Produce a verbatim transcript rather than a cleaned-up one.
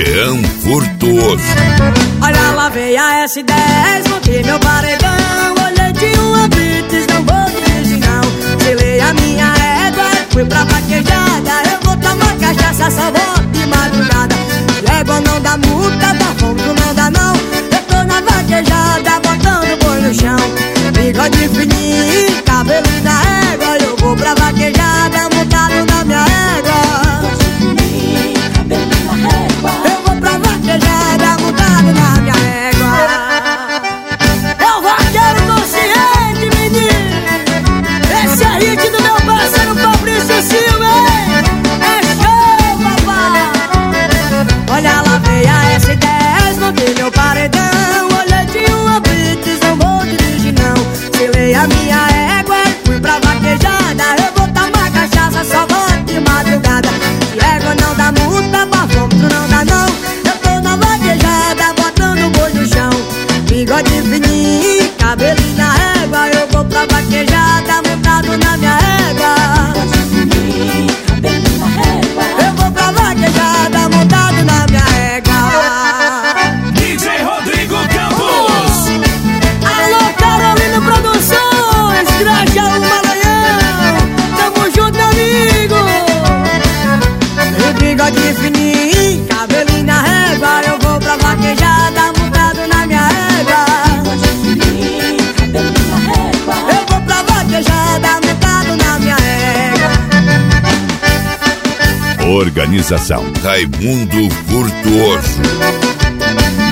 Leão Furtuoso. Olha lá veio a S dez, montei meu paredão. Olhei de uma blitz, não vou dirigir não. Selei a minha égua, fui pra vaquejada. Eu vou tomar cachaça, só vou de madrugada. Égua não dá multa, dá fome, não dá não. Eu tô na vaquejada, botando boi no chão. Bigode fininho, cabelo na égua. Eu vou pra vaquejada, montado na minha égua. Eu vou pra vaquejada, montado na minha égua. É o vaqueiro consciente, menino. Esse é hit do meu parceiro Fabrício Silva, hein? É show, papai. Olha lá veio a S dez, montei meu paredão. Olhei de uma blitz, não vou dirigir não. Selei a minha égua, fui pra vaquejada. Eu vou tomar cachaça, só vou de madrugada. Se égua não dá multa, pra fome não dá não. Eu tô na vaquejada, botando boi no chão. Bigode fininho, cabelinho na égua. Eu vou pra vaquejada, montado na minha égua. Eu vou pra vaquejada, montado na minha égua. D J Rodrigo Campos. Alô, Carolina Produções, Grajaú, Maranhão. Tamo junto, amigo. E bigode fininho, cabelinho na régua. Eu vou pra vaquejada, montado na minha égua. Eu vou pra vaquejada, montado na minha égua. Organização Raimundo Furtuoso.